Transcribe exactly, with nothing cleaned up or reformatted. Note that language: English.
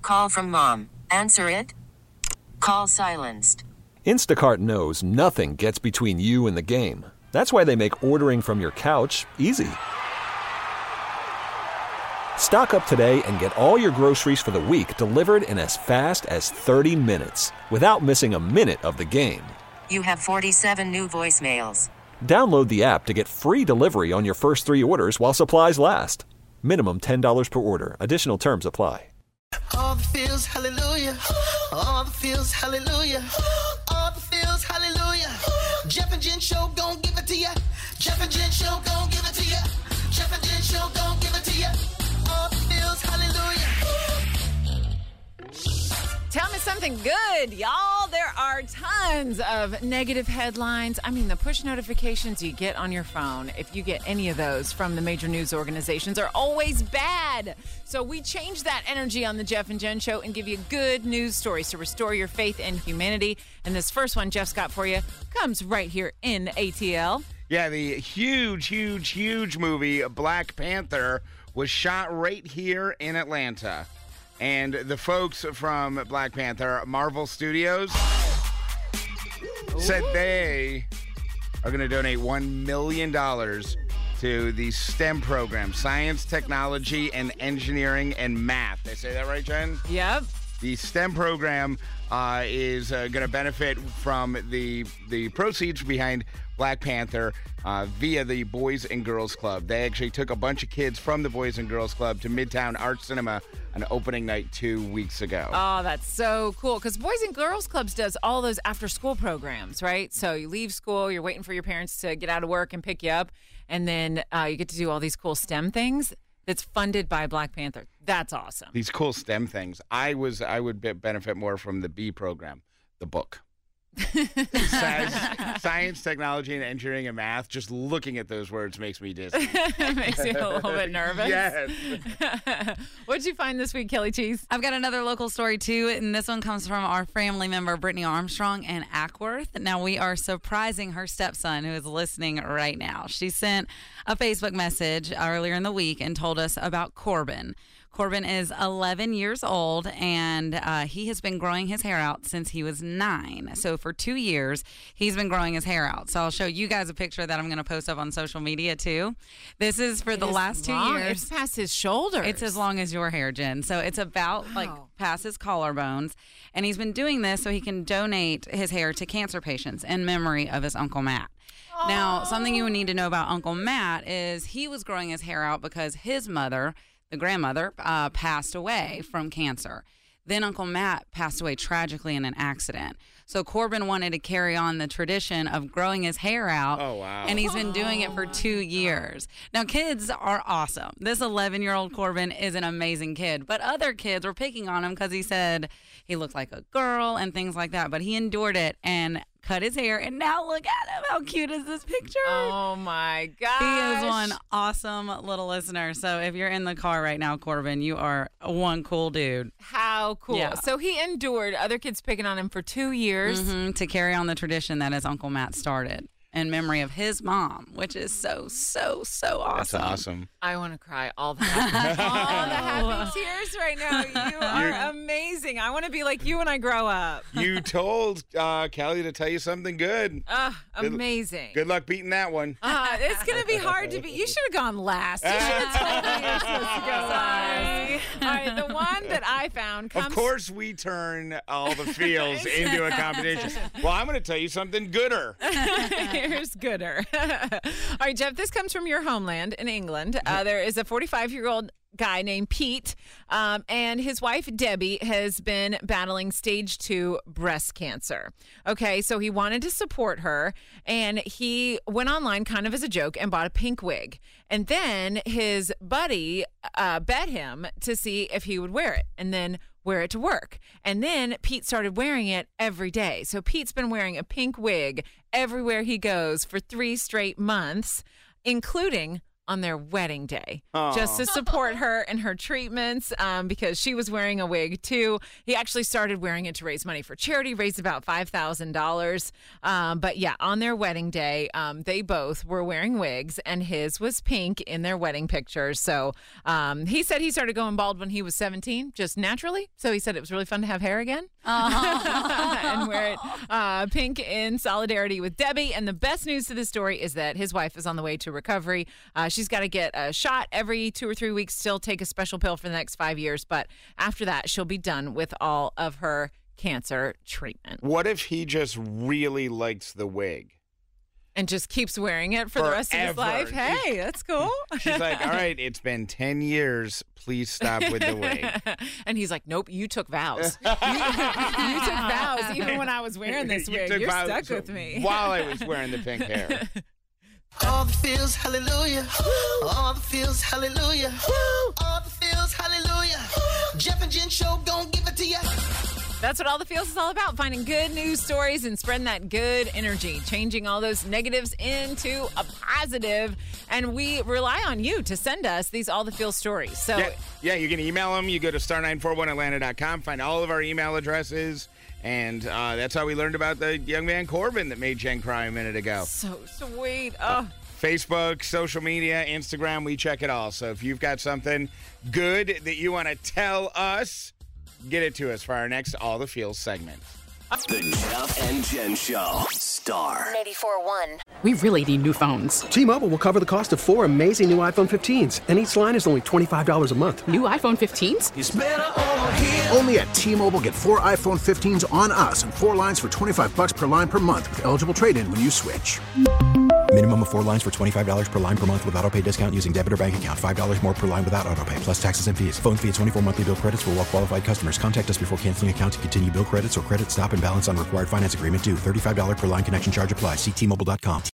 Call from mom. Answer it. Call silenced. Instacart knows nothing gets between you and the game. That's why they make ordering from your couch easy. Stock up today and get all your groceries for the week delivered in as fast as thirty minutes without missing a minute of the game. You have forty-seven new voicemails. Download the app to get free delivery on your first three orders while supplies last. Minimum ten dollars per order. Additional terms apply. All the feels, hallelujah. All the feels, hallelujah. All the feels, hallelujah. Jeff and Jen Show gon' give it to ya. Jeff and Jen Show gon' give it to ya. Jeff and Jen Show gon' give it to ya. All the feels, hallelujah. Tell me something good, y'all. There are tons of negative headlines. I mean, the push notifications you get on your phone, if you get any of those from the major news organizations, are always bad. So we change that energy on the Jeff and Jen Show and give you good news stories to restore your faith in humanity. And this first one Jeff's got for you comes right here in A T L. Yeah, the huge, huge, huge movie Black Panther was shot right here in Atlanta. And the folks from Black Panther, Marvel Studios, said they are going to donate one million dollars to the STEM program, science, technology, and engineering and math. Did I say that right, Jen? Yep. The STEM program uh, is uh, going to benefit from the the proceeds behind Black Panther uh, via the Boys and Girls Club. They actually took a bunch of kids from the Boys and Girls Club to Midtown Art Cinema on opening night two weeks ago. Oh, that's so cool. Because Boys and Girls Clubs does all those after-school programs, right? So you leave school, you're waiting for your parents to get out of work and pick you up, and then uh, you get to do all these cool STEM things that's funded by Black Panther. That's awesome. These cool STEM things. I was I would be- benefit more from the B program, the book. Science, science, technology, and engineering and math. Just looking at those words makes me dizzy. Makes you a little bit nervous. Yes. What'd you find this week, Kelly Cheese? I've got another local story, too, and this one comes from our family member, Brittany Armstrong in Ackworth. Now, we are surprising her stepson, who is listening right now. She sent a Facebook message earlier in the week and told us about Corbin. Corbin is eleven years old, and uh, he has been growing his hair out since he was nine. So for two years, he's been growing his hair out. So I'll show you guys a picture that I'm going to post up on social media, too. This is for It the is last two long. years. It's past his shoulders. It's as long as your hair, Jen. So it's about, Wow. like, past his collarbones. And he's been doing this so he can donate his hair to cancer patients in memory of his Uncle Matt. Now, something you would need to know about Uncle Matt is he was growing his hair out because his mother, the grandmother, uh, passed away from cancer. Then Uncle Matt passed away tragically in an accident. So Corbin wanted to carry on the tradition of growing his hair out. Oh, wow. And he's been doing it for two years. Now, kids are awesome. This eleven-year-old Corbin is an amazing kid. But other kids were picking on him because he said he looked like a girl and things like that. But he endured it and cut his hair, and now look at him. How cute is this picture? Oh, my gosh. He is one awesome little listener. So if you're in the car right now, Corbin, you are one cool dude. How cool. Yeah. So he endured other kids picking on him for two years. Mm-hmm, to carry on the tradition that his Uncle Matt started in memory of his mom, which is so, so, so awesome. That's awesome. I want to cry all the happy, all the happy tears right now. You are amazing. I want to be like you when I grow up. You told uh, Kelly to tell you something good. Uh, Good- amazing. Good luck beating that one. Uh, it's going to be hard to be. You should have gone last. You should have told me you were supposed to go last. All right, the one that I found comes. Of course, we turn all the feels into a competition. Well, I'm going to tell you something gooder. Here's gooder. All right, Jeff, this comes from your homeland in England. Uh, there is a forty-five-year-old guy named Pete, um, and his wife, Debbie, has been battling stage two breast cancer. Okay, so he wanted to support her, and he went online kind of as a joke and bought a pink wig. And then his buddy uh, bet him to see if he would wear it, and then wear it to work. And then Pete started wearing it every day. So Pete's been wearing a pink wig everywhere he goes for three straight months, including on their wedding day Aw. just to support her in her treatments um, because she was wearing a wig too. He actually started wearing it to raise money for charity, raised about five thousand dollars. Um, but yeah, on their wedding day, um, they both were wearing wigs, and his was pink in their wedding pictures. So um, he said he started going bald when he was seventeen, just naturally. So he said it was really fun to have hair again and wear it uh, pink in solidarity with Debbie. And the best news to this story is that his wife is on the way to recovery. Uh, she's got to get a shot every two or three weeks, still take a special pill for the next five years. But after that, she'll be done with all of her cancer treatment. What if he just really likes the wig? And just keeps wearing it for the rest of his Forever. life. Hey, that's cool. She's like, all right, it's been ten years. Please stop with the wig. And he's like, nope, you took vows. You, you took vows even when I was wearing this You wig. took You're vows stuck with me. While I was wearing the pink hair. All the feels, hallelujah. All the feels, hallelujah. All the feels, hallelujah. Jeff and Jen Show gon' give it to ya. That's what All the Feels is all about, finding good news stories and spreading that good energy, changing all those negatives into a positive. And we rely on you to send us these All the Feels stories. So Yeah, yeah, you can email them. You go to star nine four one atlanta dot com, find all of our email addresses. And uh, that's how we learned about the young man Corbin that made Jen cry a minute ago. so sweet. Oh, Facebook, social media, Instagram, we check it all. So if you've got something good that you want to tell us, get it to us for our next All the Feels segment. The Jeff and Jen Show. Star. ninety-four point one. We really need new phones. T-Mobile will cover the cost of four amazing new iPhone fifteens, and each line is only twenty-five dollars a month. New iPhone fifteens? It's better over here. Only at T-Mobile, get four iPhone fifteens on us and four lines for twenty-five bucks per line per month with eligible trade-in when you switch. Minimum of four lines for twenty-five dollars per line per month with autopay discount using debit or bank account. five dollars more per line without autopay, plus taxes and fees. Phone fee at twenty-four monthly bill credits for well-qualified customers. Contact us before canceling account to continue bill credits or credit stop and balance on required finance agreement due. thirty-five dollars per line connection charge applies. See T Mobile dot com.